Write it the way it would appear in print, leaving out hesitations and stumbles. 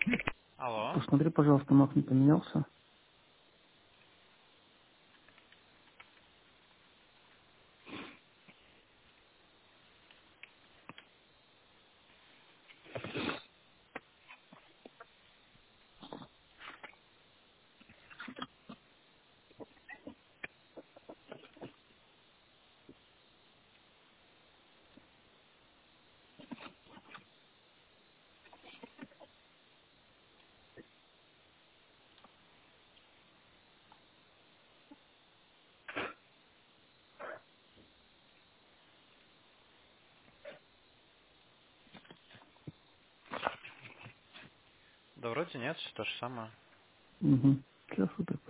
Алло. Посмотри, пожалуйста, маг не поменялся. Да вроде нет, все то же самое. Угу. Все супер.